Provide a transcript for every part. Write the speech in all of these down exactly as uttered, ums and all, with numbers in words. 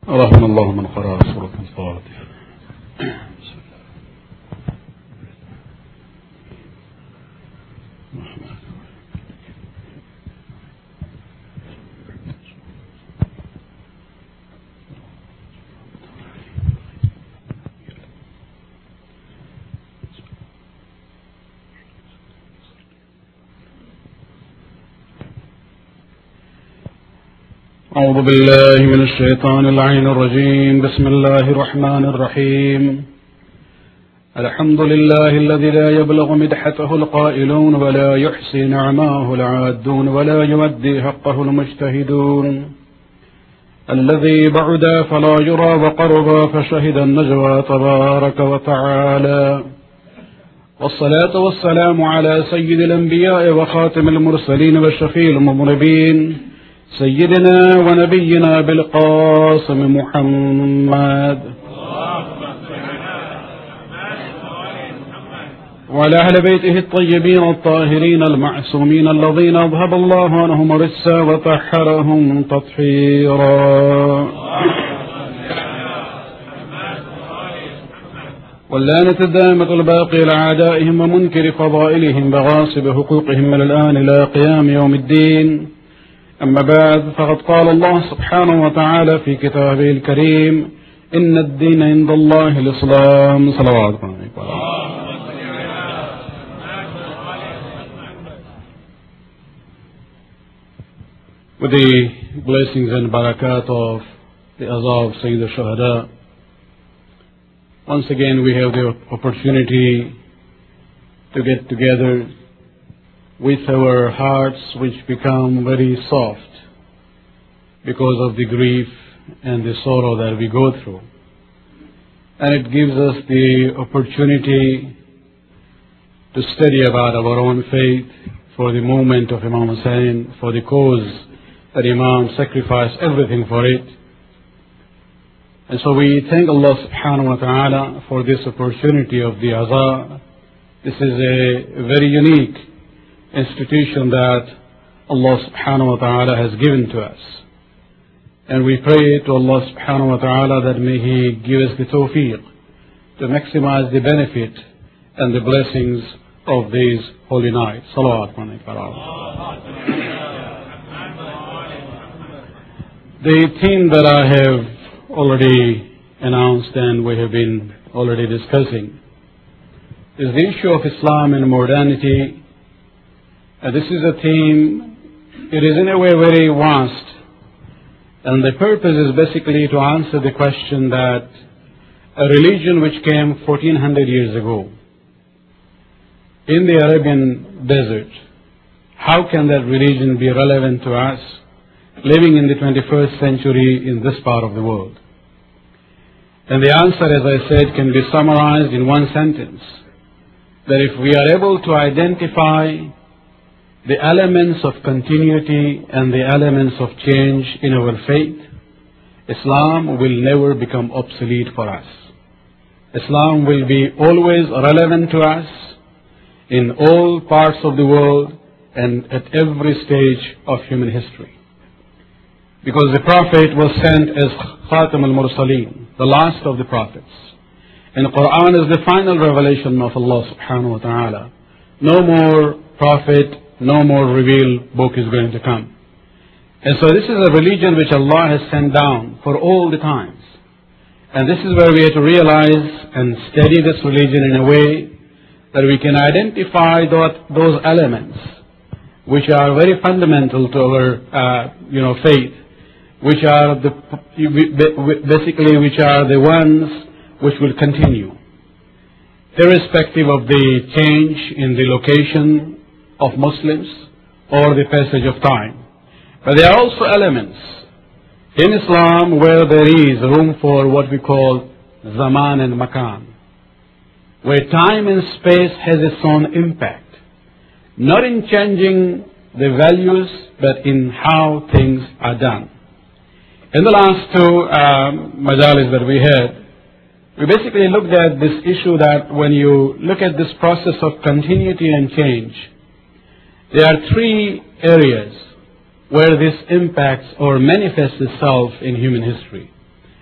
رحم الله من قرأ سورة الفاتحة. أعوذ بالله من الشيطان اللعين الرجيم. بسم الله الرحمن الرحيم. الحمد لله الذي لا يبلغ مدحته القائلون ولا يحصي نعماه العادون ولا يودي حقه المجتهدون، الذي بعد فلا يرى وقرب فشهد النجوى تبارك وتعالى، والصلاة والسلام على سيد الأنبياء وخاتم المرسلين والشفيع المذنبين سيدنا ونبينا بالقاسم محمد وعلى أهل بيته الطيبين الطاهرين المعصومين الذين أذهب الله عنهم الرجس وطهرهم تطهيرا، واللعنة الدائمة الباقية لأعدائهم ومنكر فضائلهم وغاصب حقوقهم من الآن إلى قيام يوم الدين. أما بعد، فقد قال الله سبحانه وتعالى في كتابه الكريم: إن الدين عند الله الإسلام. صلوات الله. With the blessings and barakat of the Azab Sayyid al-Shuhada, once again we have the opportunity to get together with our hearts which become very soft because of the grief and the sorrow that we go through. And it gives us the opportunity to study about our own faith for the movement of Imam Hussain, for the cause that Imam sacrificed everything for it. And so we thank Allah subhanahu wa ta'ala for this opportunity of the Azaa. This is a very unique institution that Allah subhanahu wa ta'ala has given to us. And we pray to Allah subhanahu wa ta'ala that may He give us the tawfiq to maximize the benefit and the blessings of these holy nights. Salawat alayhi. The theme that I have already announced and we have been already discussing is the issue of Islam and modernity. Uh, this is a theme, it is in a way very vast, and the purpose is basically to answer the question that a religion which came fourteen hundred years ago in the Arabian desert, how can that religion be relevant to us living in the twenty-first century in this part of the world? And the answer, as I said, can be summarized in one sentence, that if we are able to identify the elements of continuity and the elements of change in our faith, Islam will never become obsolete for us. Islam will be always relevant to us in all parts of the world and at every stage of human history. Because the Prophet was sent as Khatam al-Mursaleen, the last of the prophets. And the Quran is the final revelation of Allah subhanahu wa ta'ala. No more prophet, no more revealed book is going to come. And so this is a religion which Allah has sent down for all the times. And this is where we have to realize and study this religion in a way that we can identify that, those elements which are very fundamental to our uh, you know, faith, which are the, basically which are the ones which will continue, irrespective of the change in the location of Muslims or the passage of time. But there are also elements in Islam where there is room for what we call zaman and makan, where time and space has its own impact, not in changing the values, but in how things are done. In the last two um, majalis that we had, we basically looked at this issue that when you look at this process of continuity and change, there are three areas where this impacts or manifests itself in human history.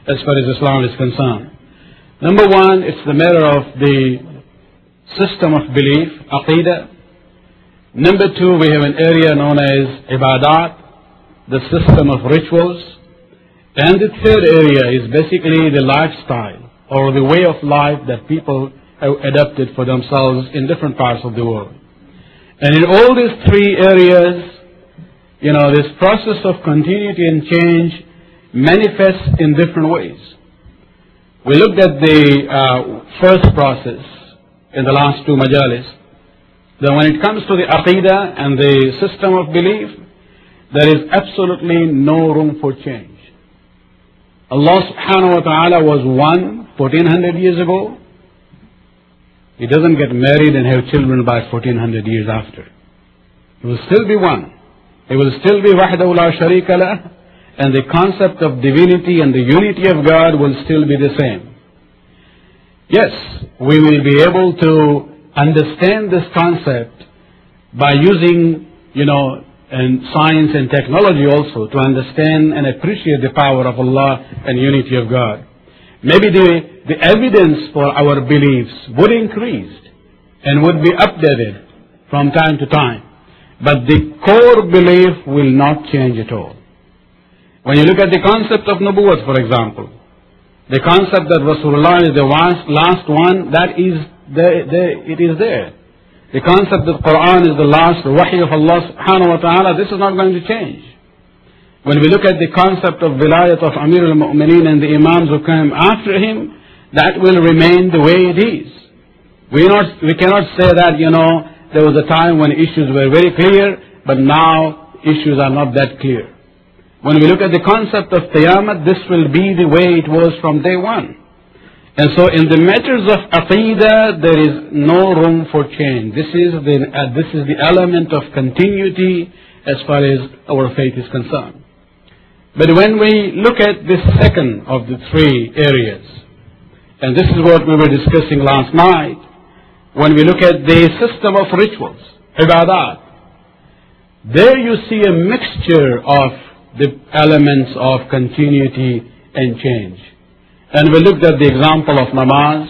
as far as Islam is concerned. Number one, it's the matter of the system of belief, aqidah. Number two, we have an area known as ibadat, the system of rituals. And the third area is basically the lifestyle or the way of life that people have adapted for themselves in different parts of the world. And in all these three areas, you know, this process of continuity and change manifests in different ways. We looked at the uh, first process in the last two majalis. Then when it comes to the aqidah and the system of belief, there is absolutely no room for change. Allah subhanahu wa ta'ala was one fourteen hundred years ago. He doesn't get married and have children by fourteen hundred years after. He will still be one. He will still be wahdahu la sharika lah, and the concept of divinity and the unity of God will still be the same. Yes, we will be able to understand this concept by using, you know, and science and technology also to understand and appreciate the power of Allah and unity of God. Maybe the, the evidence for our beliefs would increase and would be updated from time to time. But the core belief will not change at all. When you look at the concept of nubuwwat, for example, the concept that Rasulullah is the last, last one, that is there, there, it is there. The concept that Quran is the last wahy of Allah subhanahu wa ta'ala, this is not going to change. When we look at the concept of vilayat of Amir al-Mu'mineen and the Imams who came after him, that will remain the way it is. We, not, we cannot say that, you know, there was a time when issues were very clear, but now issues are not that clear. When we look at the concept of Qiyamah, this will be the way it was from day one. And so in the matters of aqidah, there is no room for change. This is the, uh, this is the element of continuity as far as our faith is concerned. But when we look at this second of the three areas, and this is what we were discussing last night, when we look at the system of rituals, ibadat, there you see a mixture of the elements of continuity and change. And we looked at the example of namaz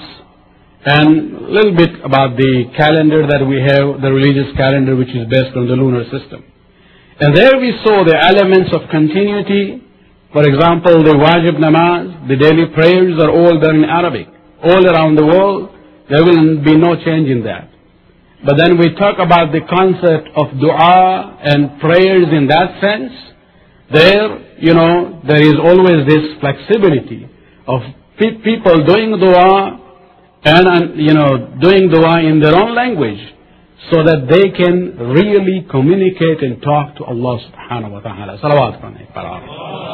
and a little bit about the calendar that we have, the religious calendar which is based on the lunar system. And there we saw the elements of continuity. For example, the wajib namaz, the daily prayers are all done in Arabic. All around the world, there will be no change in that. But then we talk about the concept of dua and prayers in that sense. There, you know, there is always this flexibility of pe- people doing dua and, and, you know, doing dua in their own language so that they can really communicate and talk to Allah subhanahu wa ta'ala. Salawat alayhi.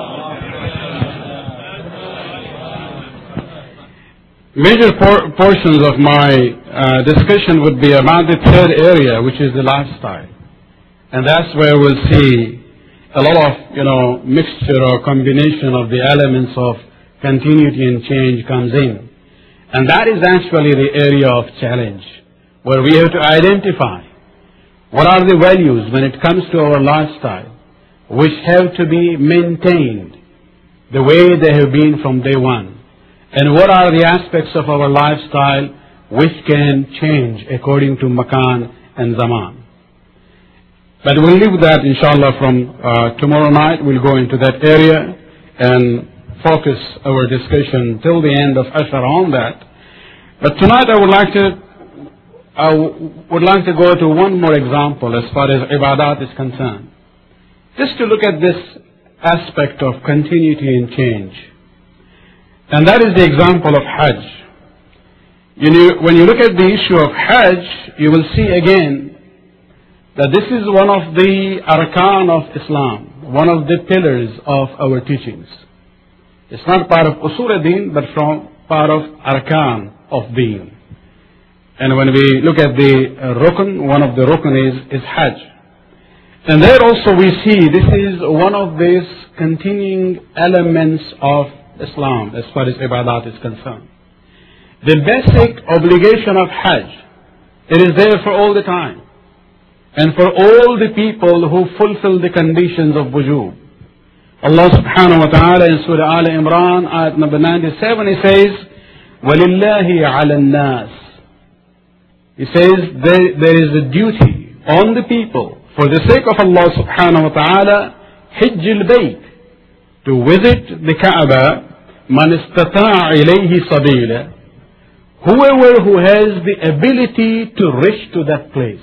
Major por- portions of my uh, discussion would be about the third area, which is the lifestyle. And that's where we'll see a lot of, you know, mixture or combination of the elements of continuity and change comes in. And that is actually the area of challenge, where we have to identify what are the values when it comes to our lifestyle, which have to be maintained the way they have been from day one. And what are the aspects of our lifestyle which can change according to makan and zaman. But we'll leave that, inshallah, from uh, tomorrow night. We'll go into that area and focus our discussion till the end of Ashar on that. But tonight I would like to I would like to go to one more example as far as ibadat is concerned. Just to look at this aspect of continuity and change. And that is the example of Hajj. You know, when you look at the issue of Hajj, you will see again that this is one of the arkan of Islam, one of the pillars of our teachings. It's not part of usul ad-din, but from part of arkan of deen. And when we look at the uh, rukn, one of the rukn is, is Hajj. And there also we see this is one of these continuing elements of Islam as far as ibadat is concerned. The basic obligation of Hajj, it is there for all the time. And for all the people who fulfill the conditions of wujub. Allah subhanahu wa ta'ala in Surah Al Imran, ayat number ninety-seven, He says, وَلِلَّهِ عَلَى النَّاسِ. He says there, there is a duty on the people for the sake of Allah subhanahu wa ta'ala, حِجِّ الْبَيْتِ, to visit the Kaaba, مَنِ اسْتَطَاعَ إِلَيْهِ سَبِيلًا, whoever who has the ability to reach to that place.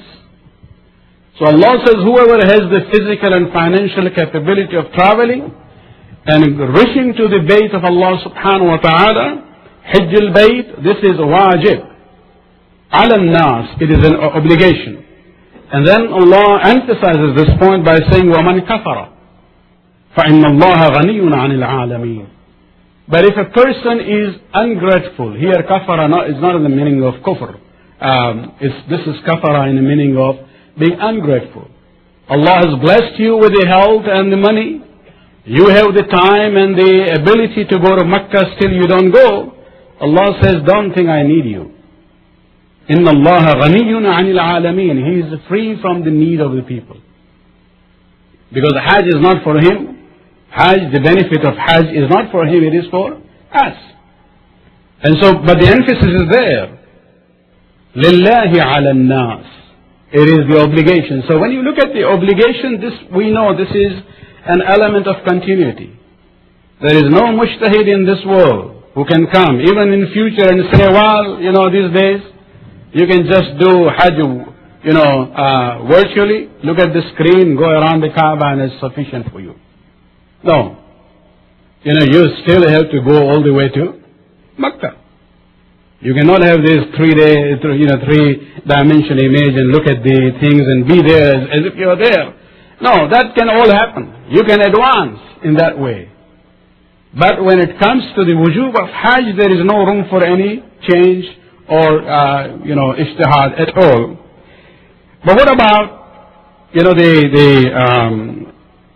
So Allah says whoever has the physical and financial capability of traveling and reaching to the Bayt of Allah subhanahu wa ta'ala, Hajj al-Bayt, this is wajib. Ala nas, it is an obligation. And then Allah emphasizes this point by saying, وَمَنْ كَفَرَ فَإِنَّ اللَّهَ غَنِيٌّ عَنِ الْعَالَمِينَ. But if a person is ungrateful, here kafara not, is not in the meaning of kufr. Um, it's, this is kafara in the meaning of being ungrateful. Allah has blessed you with the health and the money. You have the time and the ability to go to Mecca, still you don't go. Allah says, don't think I need you. Inna Allah ghaniyun anil alameen. He is free from the need of the people. Because Hajj is not for him. Hajj, the benefit of Hajj is not for him, it is for us. And so, but the emphasis is there. Lillahi ala nas. It is the obligation. So when you look at the obligation, this we know this is an element of continuity. There is no mujtahid in this world who can come, even in future, and say, well, you know, these days, you can just do Hajj, you know, uh, virtually, look at the screen, go around the Kaaba, and it's sufficient for you. No. You know, you still have to go all the way to Makkah. You cannot have this three-day, you know, three-dimensional image and look at the things and be there as, as if you're there. No, that can all happen. You can advance in that way. But when it comes to the wujub of Hajj, there is no room for any change or, uh, you know, ijtihad at all. But what about, you know, the, the, um,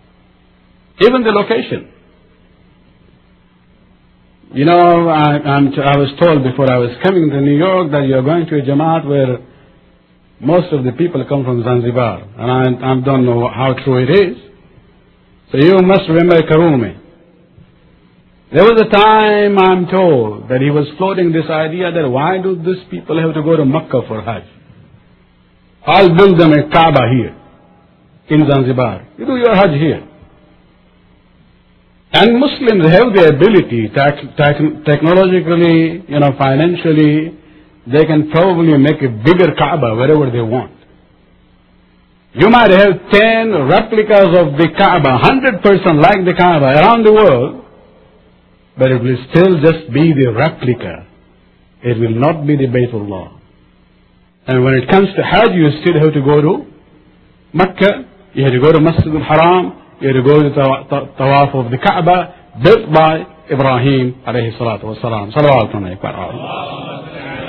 even the location? You know, I, I'm t- I was told before I was coming to New York that you're going to a Jamaat where most of the people come from Zanzibar. And I, I don't know how true it is. So you must remember Karume. There was a time, I'm told, that he was floating this idea that why do these people have to go to Makkah for Hajj? I'll build them a Kaaba here in Zanzibar. You do your Hajj here. And Muslims have the ability, tech, tech, technologically, you know, financially, they can probably make a bigger Kaaba wherever they want. You might have ten replicas of the Kaaba, one hundred percent like the Kaaba around the world, but it will still just be the replica. It will not be the Baytullah. And when it comes to Hajj, you still have to go to Mecca, you have to go to Masjid al-Haram, you have to go to the Tawaf of the Kaaba, built by Ibrahim alayhi salatu wa salam. Salawat alayhi.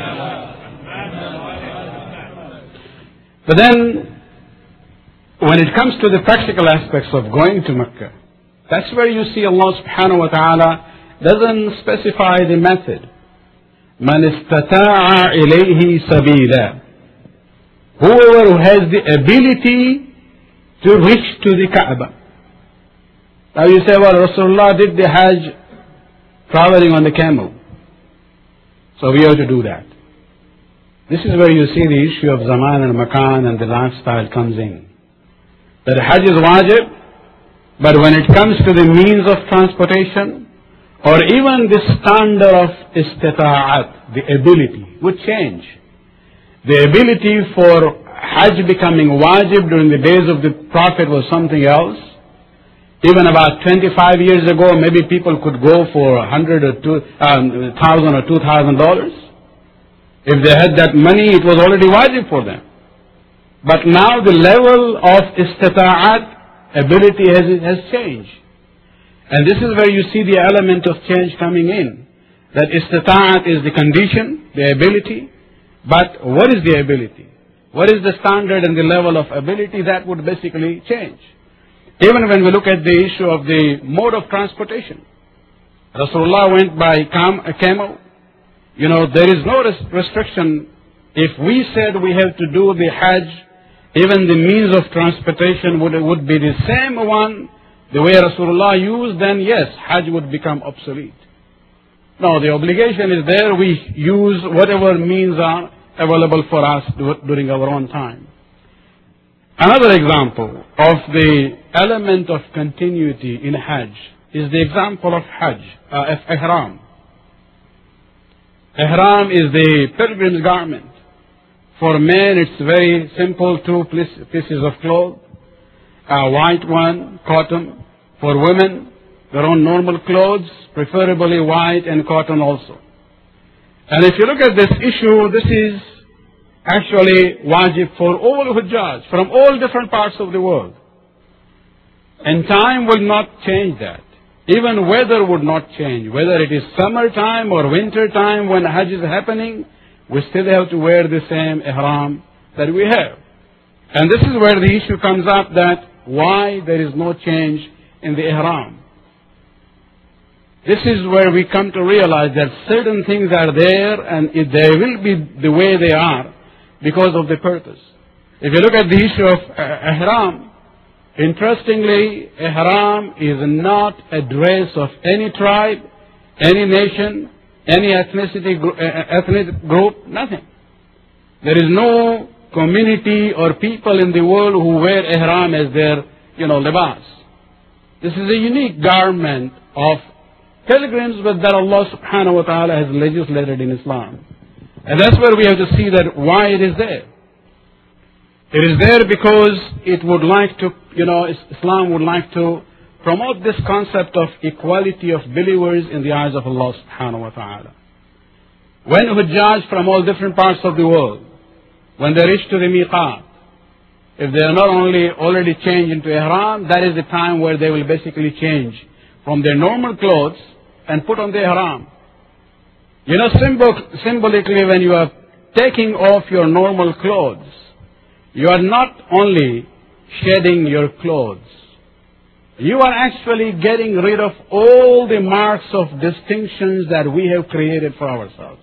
But then, when it comes to the practical aspects of going to Mecca, that's where you see Allah subhanahu wa ta'ala doesn't specify the method. Man istata'a ilayhi sabila. Whoever who has the ability to reach to the Kaaba. Now you say, well, Rasulullah did the Hajj traveling on the camel. So we have to do that. This is where you see the issue of zaman and makan and the lifestyle comes in. That Hajj is wajib, but when it comes to the means of transportation, or even the standard of istita'at, the ability, would change. The ability for Hajj becoming wajib during the days of the Prophet was something else. Even about twenty-five years ago, maybe people could go for a hundred or two um, thousand or two thousand dollars. If they had that money, it was already wajib for them. But now the level of istita'at, ability has, has changed. And this is where you see the element of change coming in. That istita'at is the condition, the ability. But what is the ability? What is the standard and the level of ability? That would basically change. Even when we look at the issue of the mode of transportation. Rasulullah went by cam- a camel. You know, there is no res- restriction. If we said we have to do the Hajj, even the means of transportation would, would be the same one the way Rasulullah used, then yes, Hajj would become obsolete. No, the obligation is there. We use whatever means are available for us during our own time. Another example of the element of continuity in Hajj is the example of Hajj, uh, of Ihram. Ihram is the pilgrim's garment. For men, it's very simple, two pieces of cloth, a white one, cotton. For women, their own normal clothes, preferably white and cotton also. And if you look at this issue, this is actually wajib for all Hujjaj from all different parts of the world. And time will not change that. Even weather would not change. Whether it is summertime or winter time when Hajj is happening, we still have to wear the same ihram that we have. And this is where the issue comes up, that why there is no change in the ihram. This is where we come to realize that certain things are there and it, they will be the way they are because of the purpose. If you look at the issue of uh, ihram, interestingly, ihram is not a dress of any tribe, any nation, any ethnicity, uh, ethnic group, nothing. There is no community or people in the world who wear ihram as their, you know, libas. This is a unique garment of pilgrims, but that Allah subhanahu wa ta'ala has legislated in Islam. And that's where we have to see that why it is there. It is there because it would like to, you know, Islam would like to promote this concept of equality of believers in the eyes of Allah subhanahu wa ta'ala. When Hujjaj from all different parts of the world, when they reach to the miqat, if they are not only already changed into ihram, that is the time where they will basically change from their normal clothes and put on the ihram. You know, symbol, symbolically, when you are taking off your normal clothes, you are not only shedding your clothes, you are actually getting rid of all the marks of distinctions that we have created for ourselves.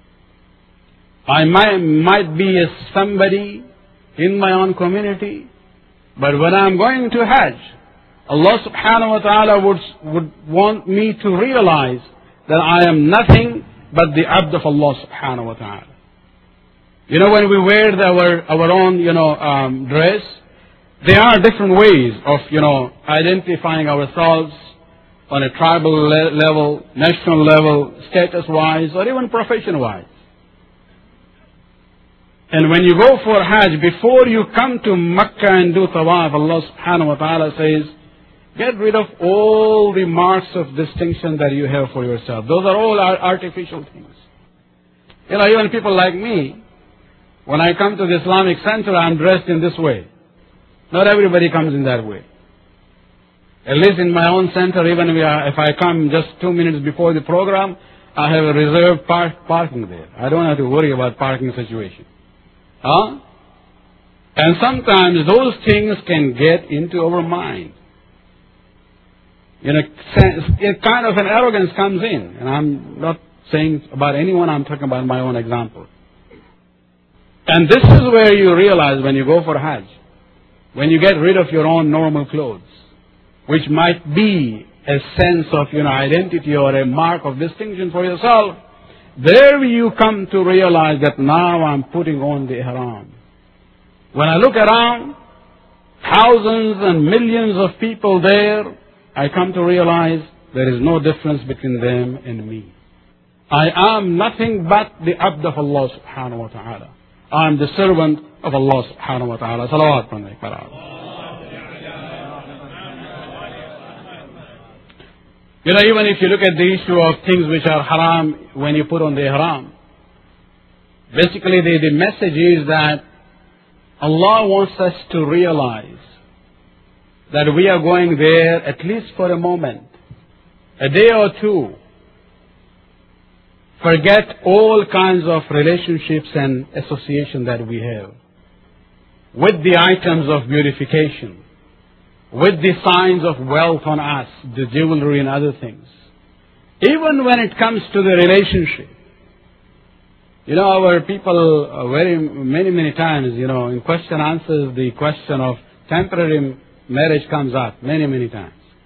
I might, might be a somebody in my own community, but when I'm going to Hajj, Allah subhanahu wa ta'ala would, would want me to realize that I am nothing but the abd of Allah subhanahu wa ta'ala. You know, when we wear the, our, our own, you know, um, dress, there are different ways of, you know, identifying ourselves on a tribal le- level, national level, status-wise, or even profession-wise. And when you go for Hajj, before you come to Makkah and do tawaf, Allah subhanahu wa ta'ala says, get rid of all the marks of distinction that you have for yourself. Those are all artificial things. You know, even people like me, when I come to the Islamic Center, I'm dressed in this way. Not everybody comes in that way. At least in my own center, even if I come just two minutes before the program, I have a reserved park, parking there. I don't have to worry about parking situation. Huh? And sometimes those things can get into our mind. You know, it kind of an arrogance comes in. And I'm not saying about anyone, I'm talking about my own example. And this is where you realize when you go for Hajj, when you get rid of your own normal clothes, which might be a sense of, you know, identity or a mark of distinction for yourself, there you come to realize that now I'm putting on the ihram. When I look around, thousands and millions of people there, I come to realize there is no difference between them and me. I am nothing but the abd of Allah subhanahu wa ta'ala. I am the servant of Allah subhanahu wa ta'ala. Salawat on You know, even if you look at the issue of things which are haram when you put on the ihram, basically the, the message is that Allah wants us to realize that we are going there at least for a moment, a day or two. Forget all kinds of relationships and association that we have with the items of beautification, with the signs of wealth on us, the jewelry and other things. Even when it comes to the relationship, you know, our people uh, very many, many times, you know, in question answers, the question of temporary marriage comes up many, many times.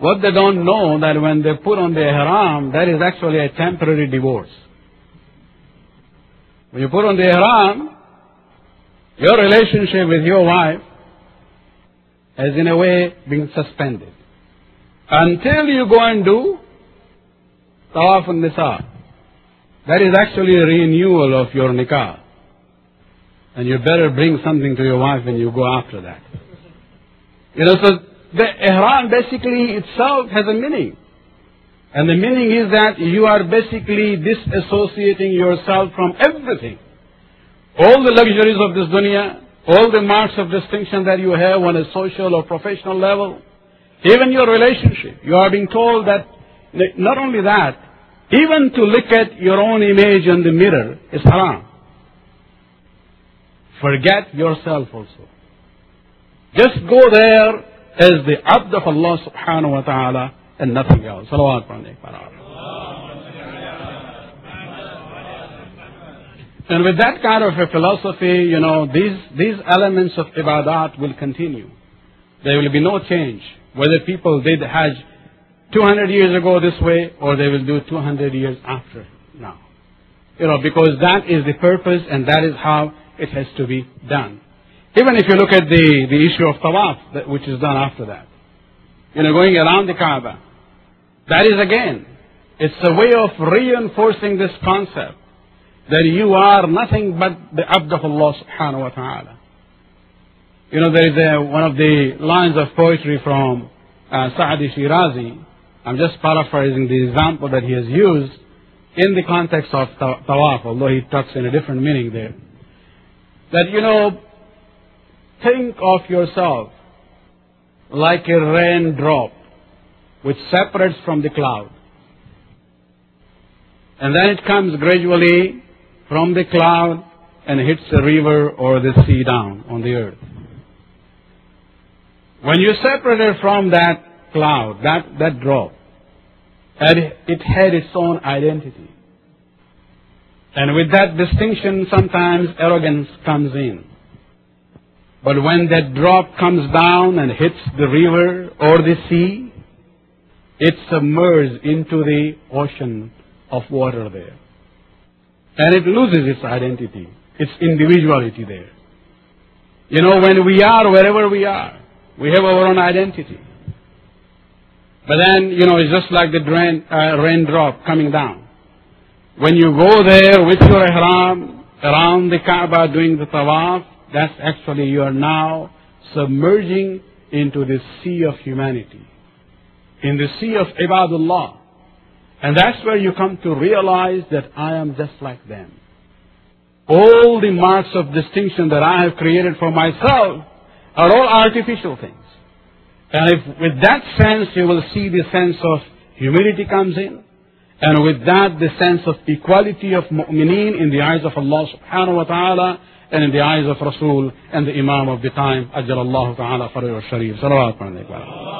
What they don't know that when they put on the ihram, that is actually a temporary divorce. When you put on the ihram, your relationship with your wife has in a way been suspended. Until you go and do Tawaf al-Nisa. That is actually a renewal of your nikah. And you better bring something to your wife when you go after that. You know, so the ihram basically itself has a meaning. And the meaning is that you are basically disassociating yourself from everything. All the luxuries of this dunya, all the marks of distinction that you have on a social or professional level, even your relationship. You are being told that not only that, even to look at your own image in the mirror is haram. Forget yourself also. Just go there as the abd of Allah subhanahu wa ta'ala and nothing else. Salawat alayhi. And with that kind of a philosophy, you know, these, these elements of ibadat will continue. There will be no change. Whether people did Hajj two hundred years ago this way, or they will do two hundred years after now. You know, because that is the purpose and that is how it has to be done. Even if you look at the, the issue of tawaf, that, which is done after that. You know, going around the Kaaba. That is again, it's a way of reinforcing this concept that you are nothing but the abd of Allah subhanahu wa ta'ala. You know, there is a, one of the lines of poetry from uh, Sa'di Shirazi. I'm just paraphrasing the example that he has used in the context of tawaf, although he talks in a different meaning there. That, you know, think of yourself like a raindrop which separates from the cloud. And then it comes gradually from the cloud and hits the river or the sea down on the earth. When you separated from that cloud, that, that drop, and it had its own identity. And with that distinction, sometimes arrogance comes in. But when that drop comes down and hits the river or the sea, it submerges into the ocean of water there. And it loses its identity, its individuality there. You know, when we are wherever we are, we have our own identity. But then, you know, it's just like the drain, uh, raindrop coming down. When you go there with your ihram around the Kaaba doing the tawaf, that's actually you are now submerging into the sea of humanity, in the sea of ibadullah. And that's where you come to realize that I am just like them. All the marks of distinction that I have created for myself are all artificial things. And if with that sense you will see the sense of humility comes in, and with that the sense of equality of mu'mineen in the eyes of Allah subhanahu wa ta'ala, and in the eyes of Rasul and the Imam of the time, Ajjalallahu ta'ala Faraj al-Sharif. Salawat alayhi.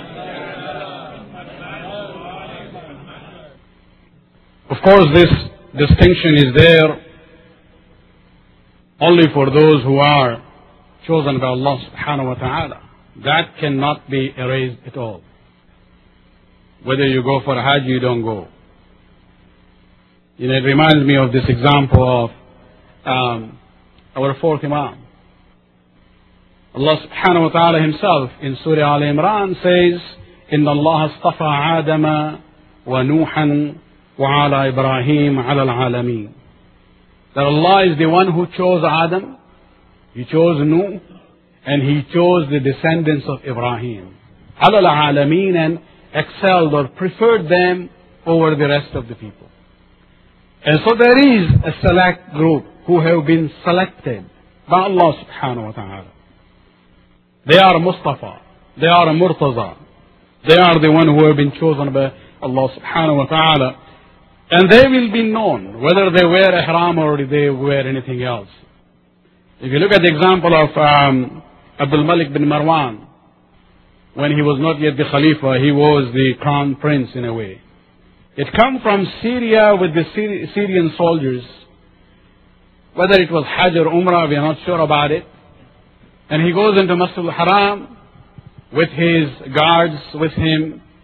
Of course, this distinction is there only for those who are chosen by Allah subhanahu wa ta'ala. That cannot be erased at all. Whether you go for Hajj, you don't go. You know, it reminds me of this example of um, our fourth Imam. Allah subhanahu wa ta'ala himself in Surah Al Imran says, إِنَّ اللَّهَ اصْطَفَى عَادَمَ وَنُوحًا وَعَلَى إِبْرَاهِيمَ عَلَى الْعَالَمِينَ. That Allah is the one who chose Adam, He chose Nuh, and He chose the descendants of Ibrahim. عَلَى الْعَالَمِينَ, and excelled or preferred them over the rest of the people. And so there is a select group who have been selected by Allah subhanahu wa ta'ala. They are Mustafa. They are Murtaza. They are the one who have been chosen by Allah subhanahu wa ta'ala. And they will be known whether they wear ihram or they wear anything else. If you look at the example of um, Abdul Malik bin Marwan, when he was not yet the Khalifa, he was the crown prince in a way. It came from Syria with the Syrian soldiers. Whether it was Hajj or Umrah, we are not sure about it. And he goes into Masjid al-Haram with his guards with him,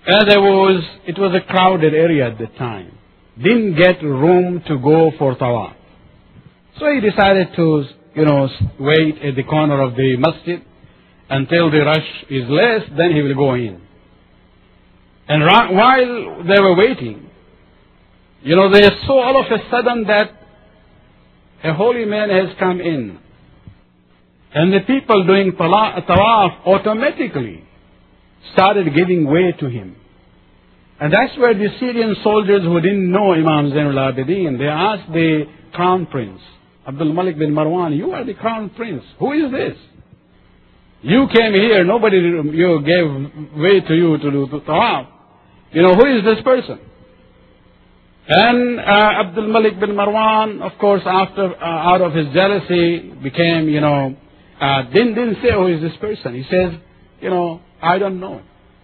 And there was, it was a crowded area at the time. Didn't get room to go for tawaf. So he decided to, you know, wait at the corner of the masjid until the rush is less, then he will go in. And while they were waiting, you know, they saw all of a sudden that a holy man has come in. And the people doing tawaf automatically started giving way to him. And that's where the Syrian soldiers who didn't know Imam Zainul Abidin, they asked the crown prince, Abdul Malik bin Marwan, you are the crown prince. Who is this? You came here, nobody you gave way to you to do tawaf. You know, who is this person? And uh, Abdul Malik bin Marwan, of course, after uh, out of his jealousy, became, you know, uh, didn't, didn't say who is this person. He says, you know, I don't know.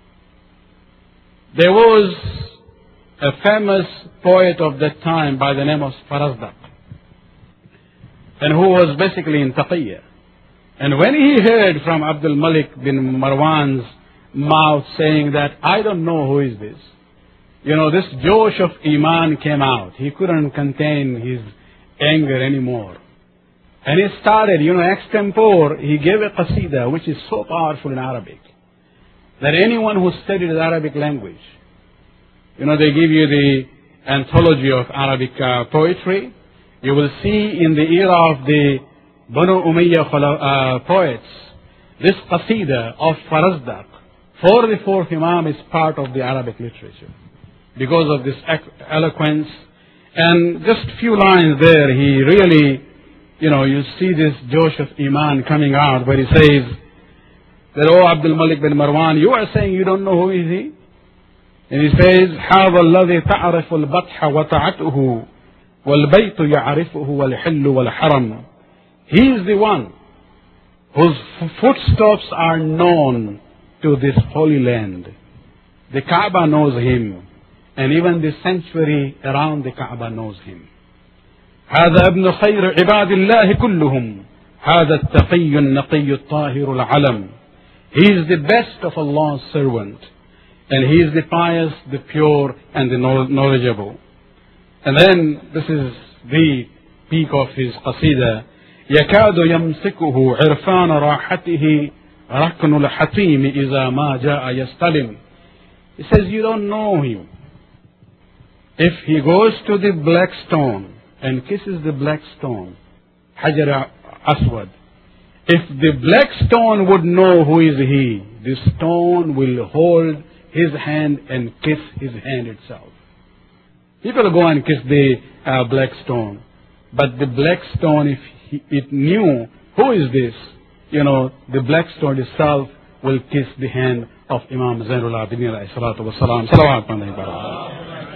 There was a famous poet of that time by the name of Farazdak, and who was basically in Taqiyya. And when he heard from Abdul Malik bin Marwan's mouth saying that, I don't know who is this, you know, this Josh of Iman came out. He couldn't contain his anger anymore. And he started, you know, extempore, he gave a qasida which is so powerful in Arabic that anyone who studied the Arabic language, you know, they give you the anthology of Arabic uh, poetry. You will see in the era of the Banu Umayyah uh, poets, this qasida of Farazdak for the fourth Imam is part of the Arabic literature because of this eloquence. And just a few lines there, he really, you know, you see this Josh of Iman coming out where he says that, oh, Abdul Malik bin Marwan, you are saying you don't know who is he? And he says, هذا الذي تعرف البطح وطاعته والبيت يعرفه والحل والحرم. He is the one whose footsteps are known to this holy land. The Kaaba knows him, and even the sanctuary around the Kaaba knows him. هذا ابن خير عباد الله كلهم. هذا التقي النقي الطاهر العلم. He is the best of Allah's servant, and he is the pious, the pure, and the knowledgeable. And then this is the peak of his qasida. يكاد يمسكه عرفان راحته ركن الحتيم إذا ما جاء يستلم. He says you don't know him. If he goes to the black stone and kisses the black stone, Hajar Aswad, if the black stone would know who is he, the stone will hold his hand and kiss his hand itself. People go and kiss the uh, black stone, but the black stone, if he, it knew who is this, you know, the black stone itself will kiss the hand of Imam Zainul Abidin alayhi salatu wa salam. Salawat alayhi.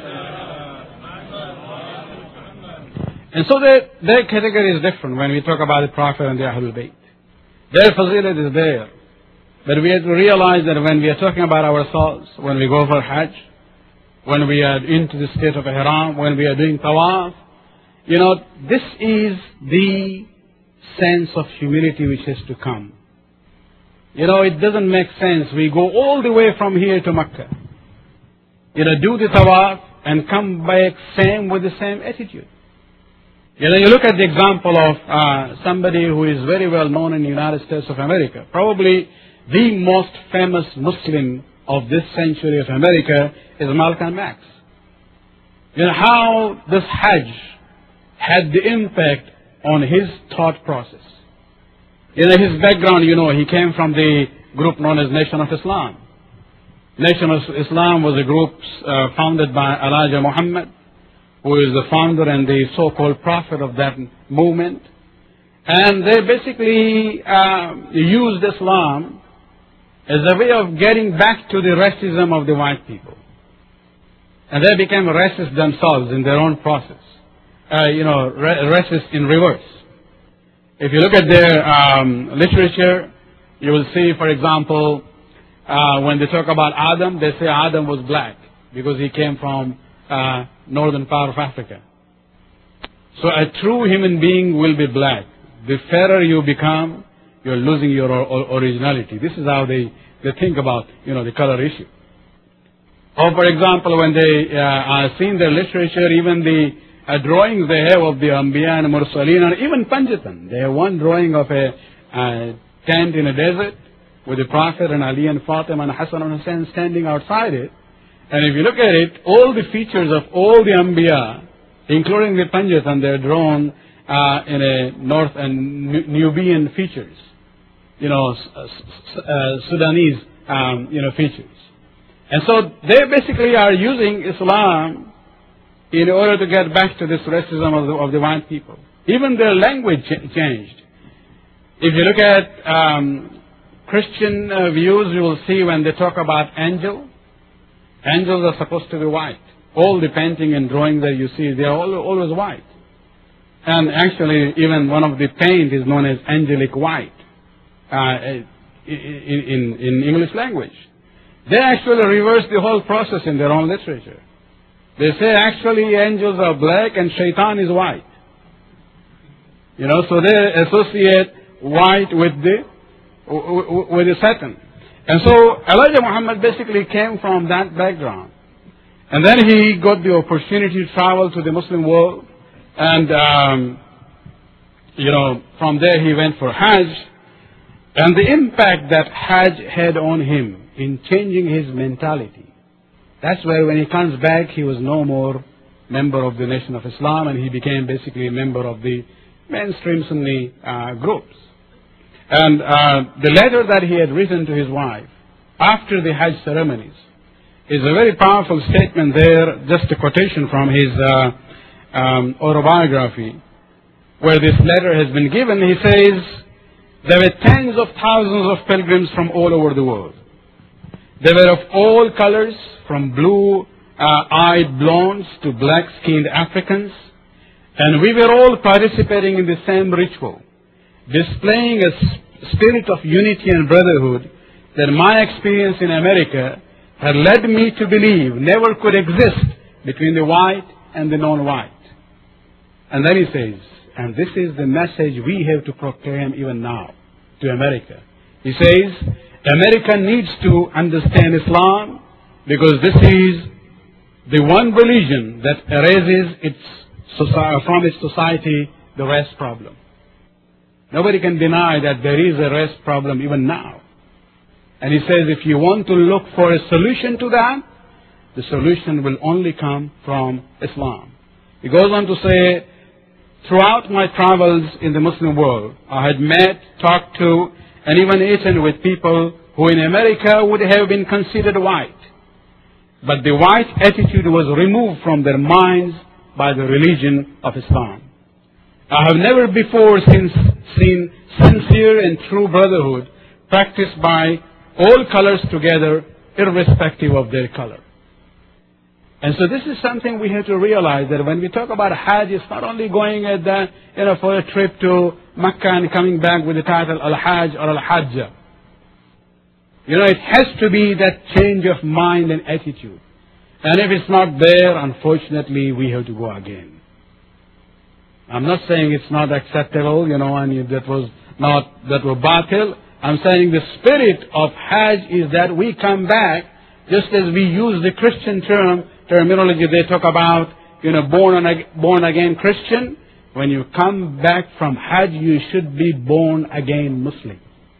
And so their, their category is different when we talk about the Prophet and the Ahlul Bayt. Their fazilat is there. But we have to realize that when we are talking about ourselves, when we go for Hajj, when we are into the state of Ihram, when we are doing Tawaf, you know, this is the sense of humility which has to come. You know, it doesn't make sense. We go all the way from here to Mecca. You know, do the Tawaf and come back same with the same attitude. You know, you look at the example of uh, somebody who is very well known in the United States of America. Probably the most famous Muslim of this century of America is Malcolm X. You know, how this Hajj had the impact on his thought process. You know, his background, you know, he came from the group known as Nation of Islam. Nation of Islam was a group uh, founded by Elijah Muhammad, who is the founder and the so-called prophet of that movement. And they basically uh, used Islam as a way of getting back to the racism of the white people. And they became racist themselves in their own process. Uh, you know, ra racist in reverse. If you look at their um, literature, you will see, for example, uh, when they talk about Adam, they say Adam was black because he came from uh, northern part of Africa. So a true human being will be black. The fairer you become, you're losing your or originality. This is how they, they think about, you know, the color issue. Or, for example, when they uh, are seeing their literature, even the uh, drawings they have of the Anbiya and Mursaleen, or even Panjatan. They have one drawing of a uh, tent in a desert with the Prophet and Ali and Fatima and Hassan and Hussein standing outside it. And if you look at it, all the features of all the Anbiya, including the Panjatan, they are drawn uh, in a North and Nubian features. You know, uh, Sudanese, um, you know, features. And so they basically are using Islam in order to get back to this racism of the, of the white people. Even their language ch- changed. If you look at um, Christian uh, views, you will see when they talk about angel, angels are supposed to be white. All the painting and drawing that you see, they are all, always white. And actually, even one of the paint is known as angelic white uh, in, in, in English language. They actually reverse the whole process in their own literature. They say actually angels are black and shaitan is white. You know, so they associate white with the with the Satan. And so Elijah Muhammad basically came from that background. And then he got the opportunity to travel to the Muslim world. And, um, you know, from there he went for Hajj. And the impact that Hajj had on him in changing his mentality. That's where when he comes back, he was no more member of the Nation of Islam, and he became basically a member of the mainstream Sunni uh, groups. And uh, the letter that he had written to his wife after the Hajj ceremonies is a very powerful statement there, just a quotation from his uh, um, autobiography, where this letter has been given. He says, there were tens of thousands of pilgrims from all over the world. They were of all colors, from blue-eyed uh, blondes to black-skinned Africans, and we were all participating in the same ritual, displaying a spirit of unity and brotherhood that my experience in America had led me to believe never could exist between the white and the non-white. And then he says, and this is the message we have to proclaim even now to America. He says, America needs to understand Islam because this is the one religion that erases its society, from its society the race problem. Nobody can deny that there is a race problem even now. And he says if you want to look for a solution to that, the solution will only come from Islam. He goes on to say, throughout my travels in the Muslim world, I had met, talked to, and even eaten with people who in America would have been considered white. But the white attitude was removed from their minds by the religion of Islam. I have never before seen, seen sincere and true brotherhood practiced by all colors together, irrespective of their color. And so this is something we have to realize, that when we talk about Hajj, it's not only going at the, you know, for a trip to Mecca and coming back with the title Al-Hajj or Al-Hajjah. You know, it has to be that change of mind and attitude. And if it's not there, unfortunately, we have to go again. I'm not saying it's not acceptable, you know, and that was not, that was batil. I'm saying the spirit of Hajj is that we come back, just as we use the Christian term, terminology, they talk about, you know, born, on, born again Christian. When you come back from Hajj, you should be born again Muslim.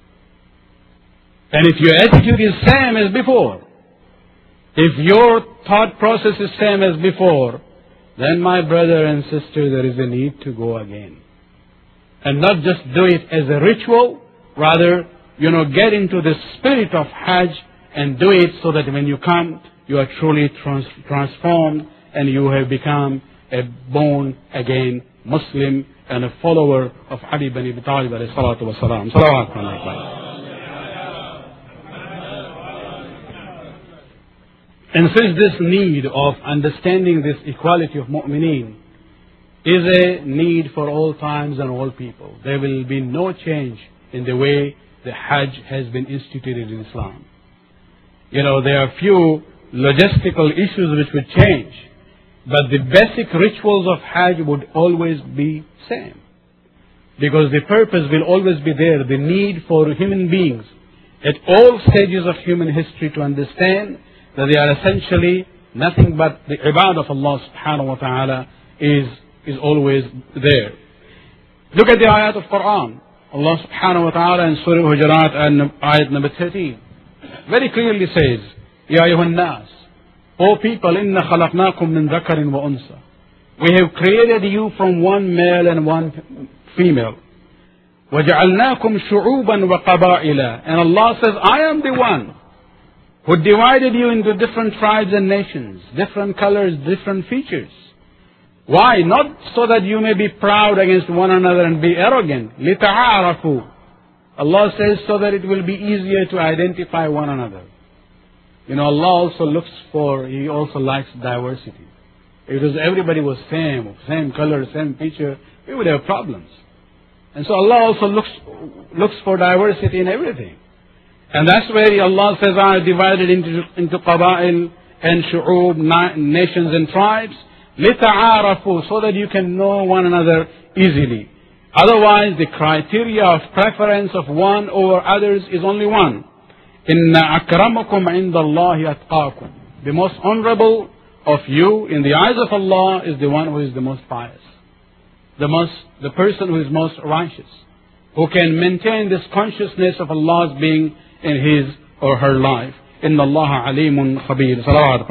And if your attitude is same as before, if your thought process is same as before, then my brother and sister, there is a need to go again. And not just do it as a ritual, rather, you know, get into the spirit of Hajj and do it so that when you come, you are truly trans- transformed and you have become a born again Muslim and a follower of Ali ibn Abi Talib alayhi salatu wa salam. Salawat alayhi. And since this need of understanding this equality of mu'mineen is a need for all times and all people, there will be no change in the way the Hajj has been instituted in Islam. You know, there are few logistical issues which would change, but the basic rituals of Hajj would always be same. Because the purpose will always be there, the need for human beings at all stages of human history to understand that they are essentially nothing but the ibadah of Allah subhanahu wa ta'ala is, is always there. Look at the ayat of Quran. Allah subhanahu wa ta'ala in Surah Hujurat and ayat number thirteen very clearly says, Ya ayyuhan nas, O people, inna khalaqnakum min dhakarin wa unsa. We have created you from one male and one female. وَجَعَلْنَاكُمْ شُعُوبًا وَقَبَائِلًا. And Allah says, I am the one who divided you into different tribes and nations, different colors, different features. Why? Not so that you may be proud against one another and be arrogant. لِتَعَارَفُوا. Allah says so that it will be easier to identify one another. You know, Allah also looks for, He also likes diversity. If it was everybody was same, same color, same feature, we would have problems. And so Allah also looks looks for diversity in everything. And that's where Allah says, I are divided into, into qaba'il and shu'ub, nations and tribes, لِتَعَارَفُوا, so that you can know one another easily. Otherwise, the criteria of preference of one over others is only one. إِنَّ أَكْرَمَكُمْ عِنْدَ اللَّهِ أَتْقَاكُمْ. The most honorable of you in the eyes of Allah is the one who is the most pious. The most, the person who is most righteous, who can maintain this consciousness of Allah's being in his or her life. Inna Allah alimun khabir. Salawat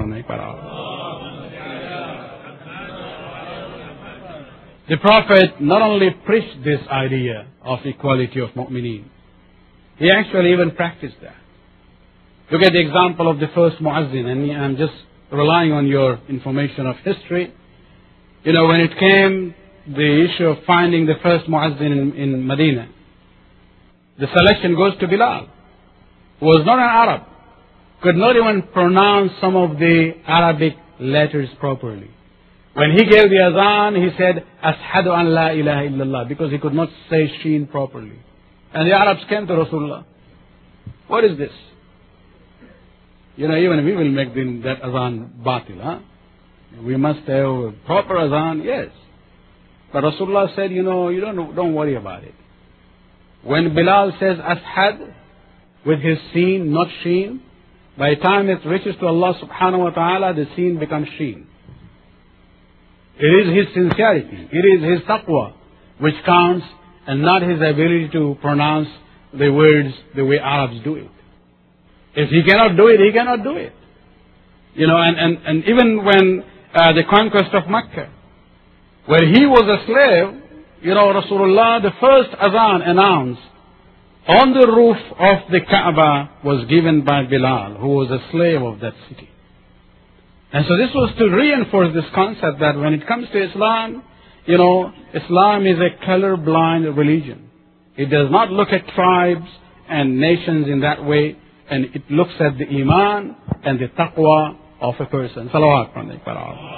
The Prophet not only preached this idea of equality of mu'mineen, he actually even practiced that. Look at the example of the first muazzin, and I'm just relying on your information of history. You know, when it came the issue of finding the first muazzin in, in Medina, the selection goes to Bilal, who was not an Arab, could not even pronounce some of the Arabic letters properly. When he gave the azan, he said, Ashhadu an la ilaha illallah, because he could not say sheen properly. And the Arabs came to Rasulullah. What is this? You know, even we will make the, that azan batil, huh? We must have a proper azan, yes. But Rasulullah said, you know, you don't, don't worry about it. When Bilal says ashad with his seen, not sheen, by the time it reaches to Allah subhanahu wa ta'ala, the seen becomes sheen. It is his sincerity, it is his taqwa which counts, and not his ability to pronounce the words the way Arabs do it. If he cannot do it, he cannot do it. You know, and, and, and even when uh, the conquest of Mecca, where he was a slave, you know, Rasulullah, the first azan announced on the roof of the Kaaba was given by Bilal, who was a slave of that city. And so this was to reinforce this concept that when it comes to Islam, you know, Islam is a color-blind religion. It does not look at tribes and nations in that way, and it looks at the iman and the taqwa of a person. Salawat from the Quran.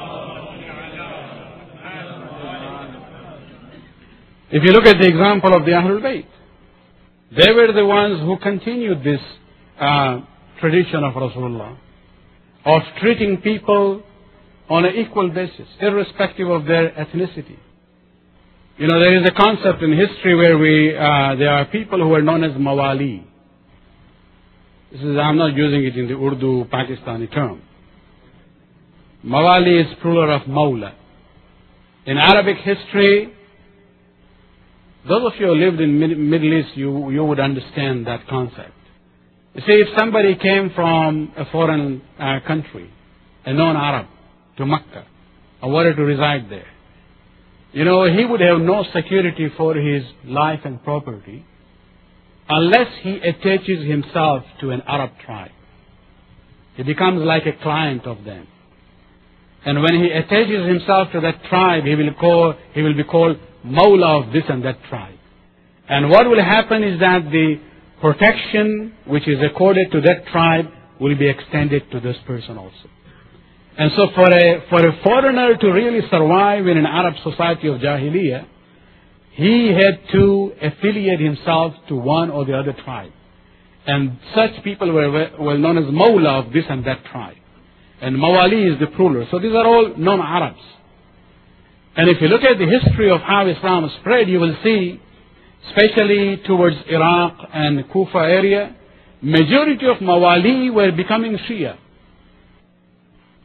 If you look at the example of the Ahlul Bayt, they were the ones who continued this uh, tradition of Rasulullah, of treating people on an equal basis, irrespective of their ethnicity. You know, there is a concept in history where we, uh, there are people who are known as mawali. This is, I'm not using it in the Urdu Pakistani term. Mawali is plural of mawla. In Arabic history, those of you who lived in Mid- Middle East, you, you would understand that concept. You see, if somebody came from a foreign uh, country, a non-Arab, to Mecca, or wanted to reside there, you know, he would have no security for his life and property unless he attaches himself to an Arab tribe. He becomes like a client of them. And when he attaches himself to that tribe, he will call, he will be called Mawla of this and that tribe. And what will happen is that the protection which is accorded to that tribe will be extended to this person also. And so for a, for a foreigner to really survive in an Arab society of Jahiliyyah, he had to affiliate himself to one or the other tribe. And such people were well known as Mawla of this and that tribe. And Mawali is the plural. So these are all non-Arabs. And if you look at the history of how Islam spread, you will see, especially towards Iraq and Kufa area, majority of Mawali were becoming Shia.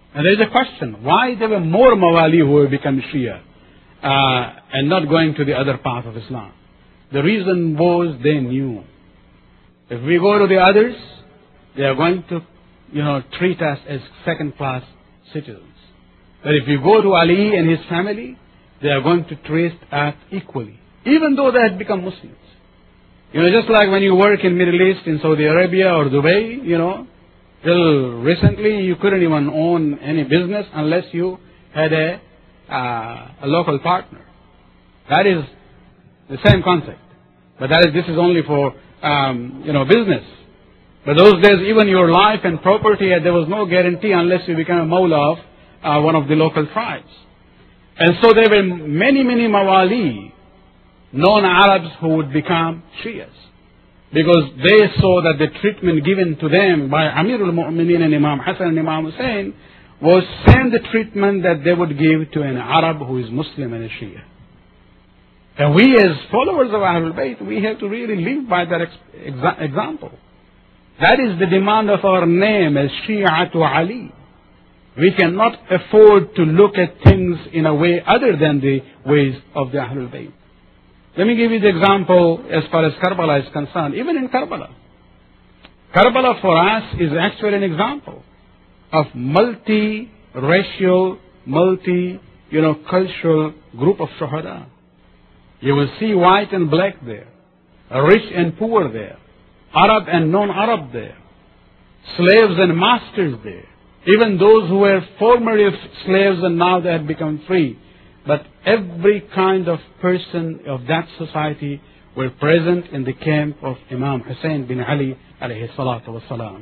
And there is a question, why there were more Mawali who have become Shia uh, and not going to the other path of Islam? The reason was they knew. If we go to the others, they are going to, you know, treat us as second-class citizens. But if you go to Ali and his family, they are going to treat us equally, even though they had become Muslims. You know, just like when you work in Middle East, in Saudi Arabia or Dubai, you know, till recently you couldn't even own any business unless you had a, uh, a local partner. That is the same concept. But that is, this is only for, um, you know, business. But those days, even your life and property, there was no guarantee unless you became a mawla of uh, one of the local tribes. And so there were many, many mawali, non-Arabs, who would become Shias, because they saw that the treatment given to them by Amirul Mu'mineen and Imam Hassan and Imam Hussein was same the treatment that they would give to an Arab who is Muslim and a Shia. And we as followers of Ahlul Bayt, we have to really live by that ex- exa- example. That is the demand of our name as Shi'atu Ali. We cannot afford to look at things in a way other than the ways of the Ahlul Bayt. Let me give you the example as far as Karbala is concerned. Even in Karbala, Karbala for us is actually an example of multi-racial, multi, you know, cultural group of shuhada. You will see white and black there, rich and poor there, Arab and non-Arab there, slaves and masters there, even those who were formerly slaves and now they have become free. But every kind of person of that society were present in the camp of Imam Hussein bin Ali alayhi salatu wasalam.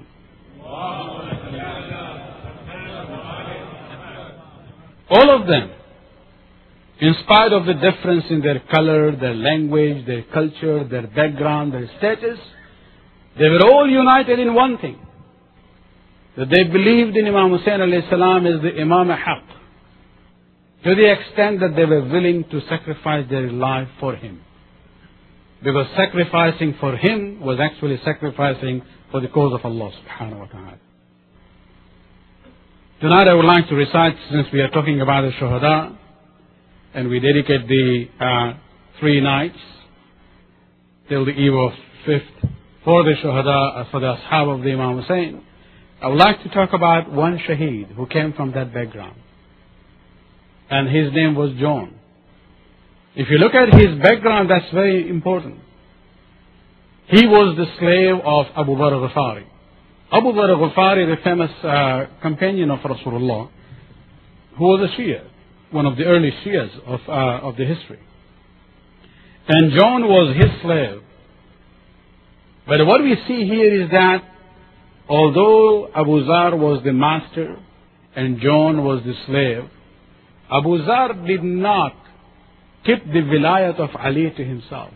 All of them, in spite of the difference in their color, their language, their culture, their background, their status, they were all united in one thing, that they believed in Imam Hussein alayhi salam as the Imam Haq, to the extent that they were willing to sacrifice their life for him. Because sacrificing for him was actually sacrificing for the cause of Allah subhanahu wa ta'ala. Tonight I would like to recite, since we are talking about the Shuhada, and we dedicate the uh, three nights till the eve of fifth for the Shuhada, uh, for the Ashab of the Imam Hussein. I would like to talk about one Shaheed who came from that background. And his name was John. If you look at his background, that's very important. He was the slave of Abu Dharr Ghifari. Abu Dharr Ghifari, the famous uh, companion of Rasulullah, who was a Shia, one of the early Shias of, uh, of the history. And John was his slave. But what we see here is that although Abu Dharr was the master and John was the slave, Abu Dharr did not keep the vilayat of Ali to himself.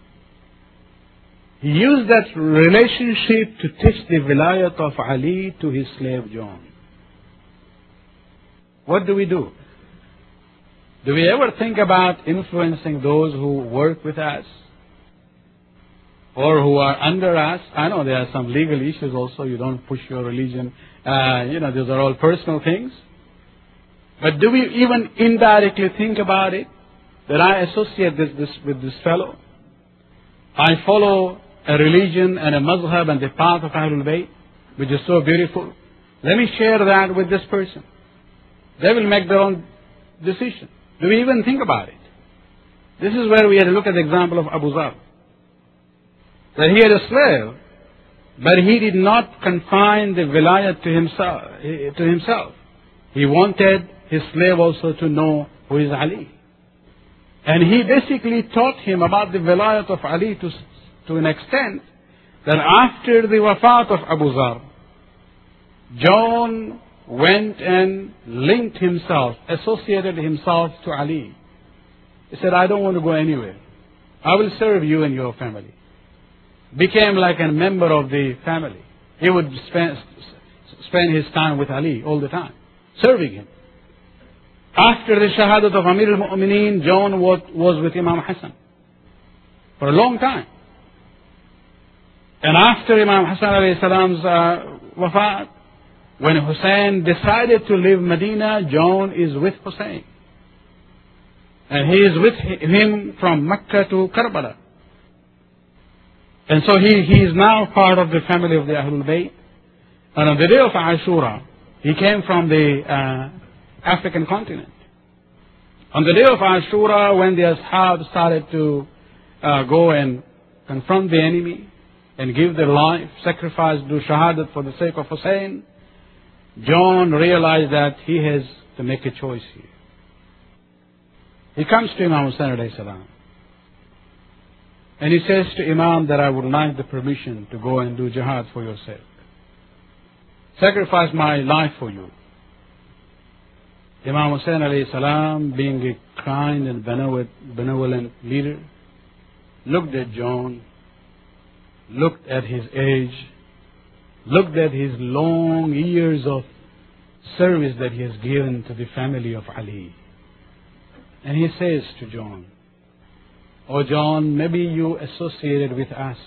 He used that relationship to teach the vilayat of Ali to his slave John. What do we do? Do we ever think about influencing those who work with us or who are under us? I know there are some legal issues also. You don't push your religion. Uh, you know, those are all personal things. But do we even indirectly think about it? That I associate this, this with this fellow. I follow a religion and a mazhab and the path of Ahlul Bayt, which is so beautiful. Let me share that with this person. They will make their own decision. Do we even think about it? This is where we had to look at the example of Abu Dharr. That he had a slave, but he did not confine the vilayat to himself. To himself. He wanted his slave also to know who is Ali. And he basically taught him about the vilayat of Ali to, to an extent that after the wafat of Abu Dharr, John went and linked himself, associated himself to Ali. He said, I don't want to go anywhere. I will serve you and your family. Became like a member of the family. He would spend, spend his time with Ali all the time, serving him. After the shahadat of Amir al-Mu'mineen, John was, was with Imam Hassan for a long time. And after Imam Hassan alayhi salam's uh, wafat, When Hussein decided to leave Medina, John is with Hussein. And he is with him from Mecca to Karbala. And so he, he is now part of the family of the Ahlul Bayt. And on the day of Ashura, he came from the uh, African continent. On the day of Ashura, when the Ashab started to uh, go and confront the enemy and give their life, sacrifice, do shahadat for the sake of Hussein, John realized that he has to make a choice here. He comes to Imam Hussain alayhi salam, and he says to Imam that I would like the permission to go and do jihad for your sake. Sacrifice my life for you. Imam Hussain alayhi salam, being a kind and benevolent leader, looked at John, looked at his age, looked at his long years of service that he has given to the family of Ali. And he says to John, "Oh John, maybe you associated with us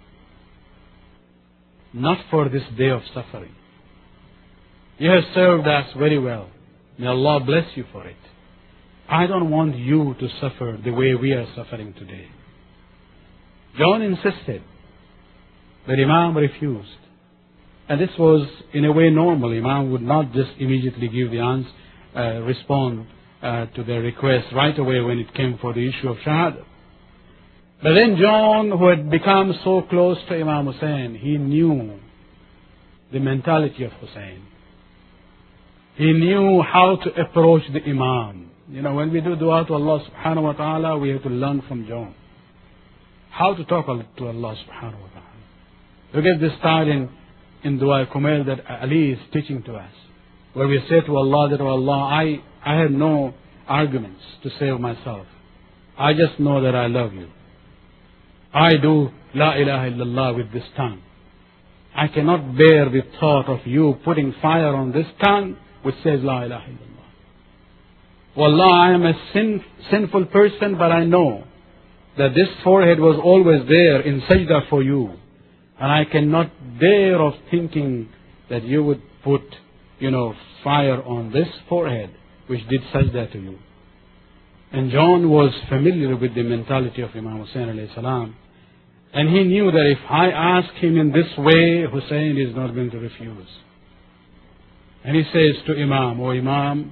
not for this day of suffering. You have served us very well. May Allah bless you for it. I don't want you to suffer the way we are suffering today." John insisted, but Imam refused. And this was, in a way, normal. Imam would not just immediately give the answer, uh, respond uh, to their request right away when it came for the issue of Shahada. But then John, who had become so close to Imam Hussain, he knew the mentality of Hussain. He knew how to approach the Imam. You know, when we do dua to Allah subhanahu wa ta'ala, we have to learn from John how to talk to Allah subhanahu wa ta'ala. We get this style in, in Dua Kumail that Ali is teaching to us, where we say to Allah that, "Oh Allah, I, I have no arguments to save myself. I just know that I love you. I do La ilaha illallah with this tongue. I cannot bear the thought of you putting fire on this tongue which says La ilaha illallah. Wallah, I am a sin, sinful person, but I know that this forehead was always there in sajda for you. And I cannot dare of thinking that you would put, you know, fire on this forehead which did sajda to you." And John was familiar with the mentality of Imam Hussain alayhi salam. And he knew that if I ask him in this way, Hussain is not going to refuse. And he says to Imam, "Oh Imam,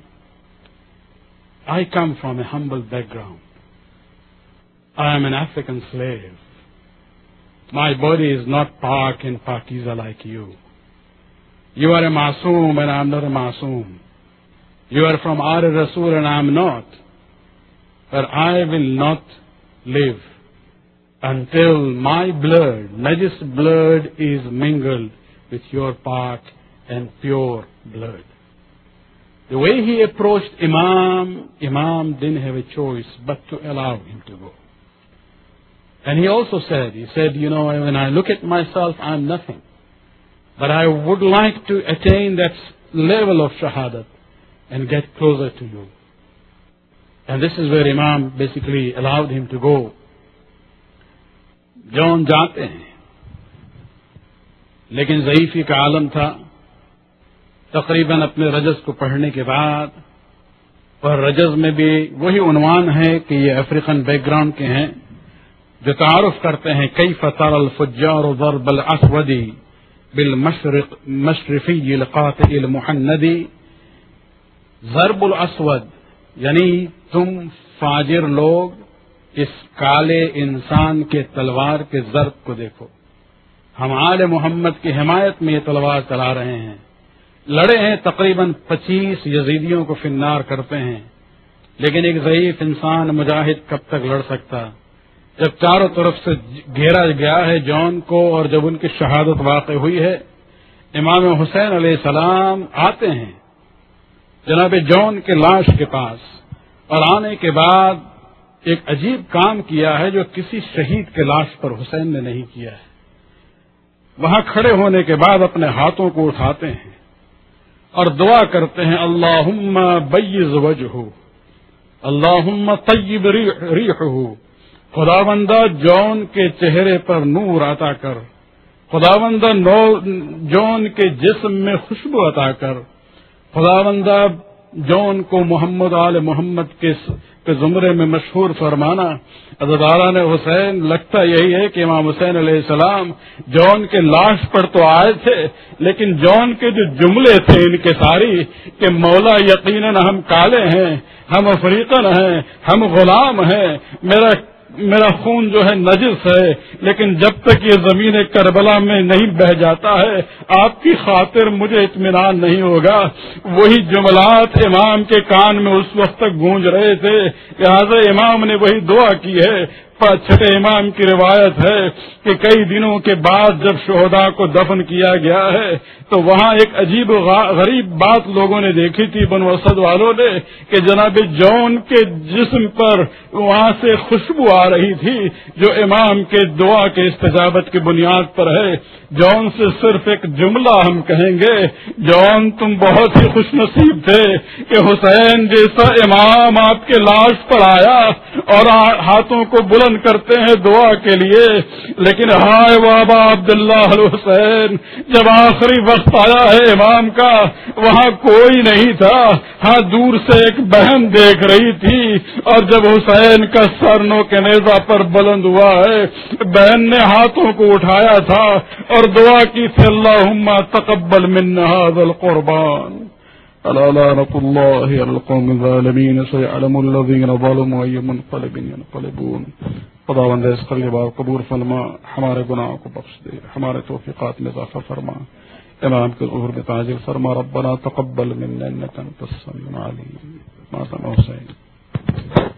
I come from a humble background. I am an African slave. My body is not pak and pakiza like you. You are a masoom and I am not a masoom. You are from Ar Rasul and I am not. But I will not live until my blood, najis blood, is mingled with your pak and pure blood." The way he approached Imam, Imam didn't have a choice but to allow him to go. And he also said, he said, "You know, when I look at myself, I'm nothing. But I would like to attain that level of shahadat and get closer to you." And this is where Imam basically allowed him to go. John जाते हैं, लेकिन ज़ईफ़ी का आलम था। तकरीबन अपने रजज़ को पढ़ने के बाद, और रजज़ में भी वही उन्वान है कि ये अफ्रीकन बैकग्राउंड के हैं, जो तारुफ करते हैं कैफ़ तरल फुज्जार ज़रबल अस्वदी बिल मशरिक़ मशरिफ़ी क़ातिल मुहन्नदी। ज़रबुल अस्वद यानी तुम फाजिर लोग इस काले इंसान के तलवार के ज़र्ब को देखो। हम आले मोहम्मद की हिमायत में ये तलवार चला रहे हैं। लड़े हैं, तकरीबन पच्चीस यजीदियों को फिन्नार करते हैं, लेकिन एक ज़ईफ इंसान मुजाहिद कब तक लड़ सकता? जब चारों तरफ से घेरा गया है जॉन को, और जब उनकी शहादत वाक़ई हुई है, इमाम हुसैन अलैहिस्सलाम आते हैं जनाब जॉन के लाश के पास, और आने के बाद एक अजीब काम किया है जो किसी शहीद के लाश पर हुसैन ने नहीं किया है। वहां खड़े होने के बाद अपने हाथों को उठाते हैं और दुआ करते हैं, अल्लाहुम्मा बय्यिज़ वजहु, अल्लाहुम्मा तय्यिब रीहहु। खुदावंदा जॉन के चेहरे पर नूर अता कर, खुदावंदा नौ जॉन के जिस्म में खुशबू अता कर, खुदावंदा जॉन को मोहम्मद आल मोहम्मद के, के जुमरे में मशहूर फरमाना। हज़रत आला ने हुसैन, लगता यही है कि इमाम हुसैन अलैहिस्सलाम जॉन के लाश पर तो आए थे, लेकिन जॉन के जो जुमले थे इनके सारी कि मौला यकीनन हम काले हैं, हम अफ्रीकन हैं, हम गुलाम हैं, मेरा मेरा खून जो है नजिस है, लेकिन जब तक ये जमीन करबला में नहीं बह जाता है आपकी खातिर मुझे इत्मीनान नहीं होगा। वही जुमलात इमाम के कान में उस वक्त तक गूंज रहे थे, लिहाजा इमाम ने वही दुआ की है। छठे इमाम की रिवायत है कि कई दिनों के बाद जब शोहदा को दफन किया गया है तो वहाँ एक अजीब गरीब बात लोगों ने देखी थी, बनु असद वालों ने, कि जनाब जॉन के जिस्म पर वहाँ से खुशबू आ रही थी जो इमाम के दुआ के इस्तिजाबत की बुनियाद पर है। जॉन से सिर्फ एक जुमला हम कहेंगे, जॉन तुम बहुत ही खुशनसीब थे कि हुसैन जैसा इमाम आपके लाश पर आया और हाथों को बुलंद करते हैं दुआ के लिए, लेकिन हाय बाबा अब्दुल्ला अल हुसैन, जब आखिरी वक्त आया है इमाम का वहाँ कोई नहीं था। हाँ, दूर से एक बहन देख रही थी और जब हुसैन का सर नो के नेजा पर बुलंद हुआ है, बहन ने हाथों को उठाया था और दुआ की थी, अल्लाहुम्मा तक़ब्बल मिन्ना हाज़ल क़ुर्बान। अला लानतुल्लाहि अलल क़ौमिज़ ज़ालिमीन सयअलमुल लज़ीना ज़लमू अय्य मुन्क़लिबिन यन्क़लिबून। खुदावंद इस क़ल्ब कबूल फरमा, हमारे गुनाहों को बख्श दे, हमारे तौफ़ीक़ात में इज़ाफ़ा फरमा, इमाम के ज़ुहूर में ताजिल फरमा। रब्बना तक़ब्बल मिन्ना इन्नका अंतस समीउल अलीम। माता हुसैन।